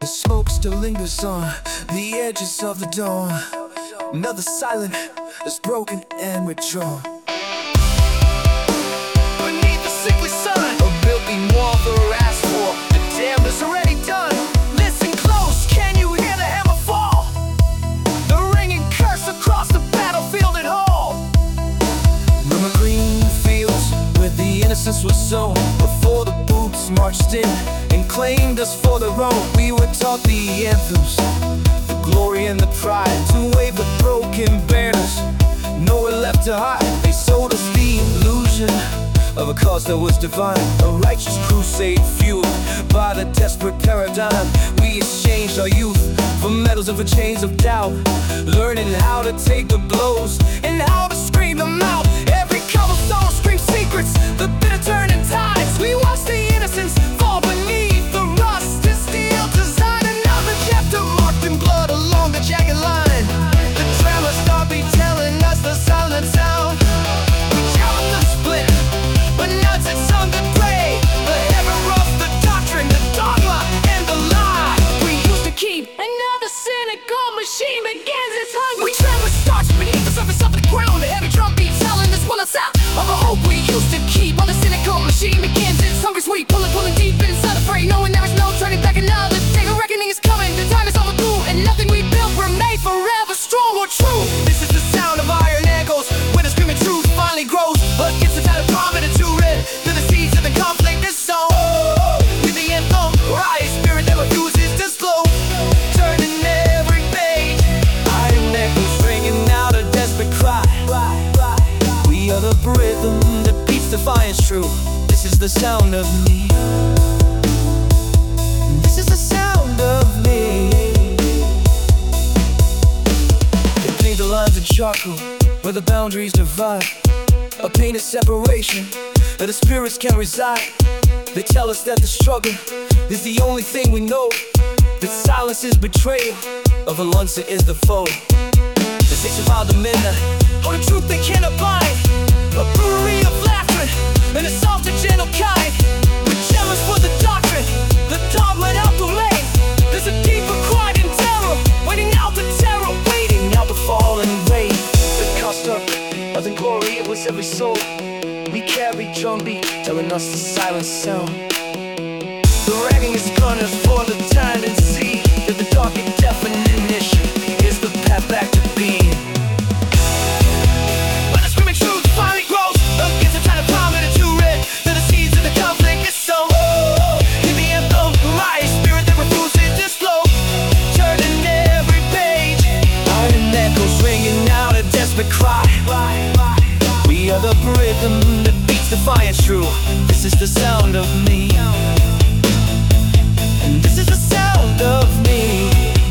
The smoke still lingers on the edges of the dawn. Another silence is broken and withdrawn. Beneath the sickly sun, a building wall they're asked for. The dam is already done. Listen close, can you hear the hammer fall? The ringing curse across the battlefield at home. From the green fields where the innocence was sown, before the boots marched in and claimed us for their own. We were taught the anthems, the glory and the pride, to wave the broken banners, nowhere left to hide. They sold us the illusion of a cause that was divine, a righteous crusade fueled by the desperate paradigm. We exchanged our youth for medals and for chains of doubt, learning how to take the blows and how to scream them out. Every cobblestone screams secrets, the bitter turning tides. We watched the innocence fall beneath the rust and steel design. Another chapter marked in blood along the jagged line. The drama star be telling us the silent sound. We challenge the split, but now it's on the grave. The heaven rough, the doctrine, the dogma, and the lie we used to keep. Another cynical machine begins its hunger. We tremor starts beneath the surface of the ground. The heavy drum beat telling us well us out of a hope we used to keep. While the cynical machine begins its hungry sweep, pulling deep inside the fray, knowing there is no turning back. Another day of reckoning is coming. The time is overdue, and nothing we built remain forever strong or true. This is the sound of iron echoes when the screaming truth finally grows against the tattered prominent to red to the seeds of the conflict is sown. With the anthem, rise, spirit that refuses to slow, turning every page. Iron echoes ringing out a desperate cry. We are the rhythm that beats defiance true. This is the sound of me. This is the sound of me. They paint the lines in charcoal where the boundaries divide, a painted separation that the spirits can reside. They tell us that the struggle is the only thing we know, that silence is betrayal, of violence is the foe. They say survive the midnight, oh the truth they cannot bind. A brewery of laughter and a soft and gentle kind, with jealous for the doctrine, the dogma out the lane. There's a deeper quiet and terror, waiting out the terror, waiting out the fallen rain. The cost of the glory, it was every soul we carry drumbeat, telling us the silent sound. The ragging is gonna for the time and see that the dark and definition is the path back to being. When the screaming truth finally grows against the tattered prominent to red, that the seeds of the conflict is sown. In the anthem, rise, spirit that refuses to slow, turning every page. Iron echoes ringing out a desperate cry. We are the rhythm that beats defiance true. This is the sound of me. And this is the sound of me.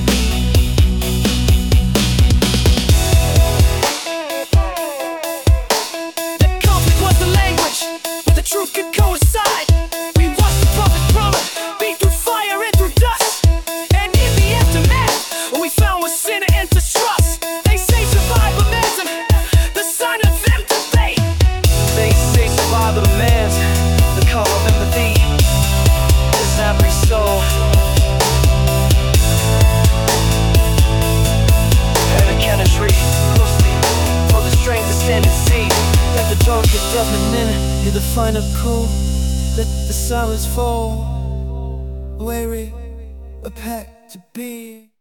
The conflict was the language where the truth could coincide. We watched the prophet's promise beat through fire and through dust, and in the aftermath what we found was sin and distrust. They say survivalism, the sign of empathy. They say survival demands the call of empathy. It's every soul and a chemistry closely for the strength to stand and see that the dark is deafening. Hear the final call, let the silence fall. Weary, a pact to be.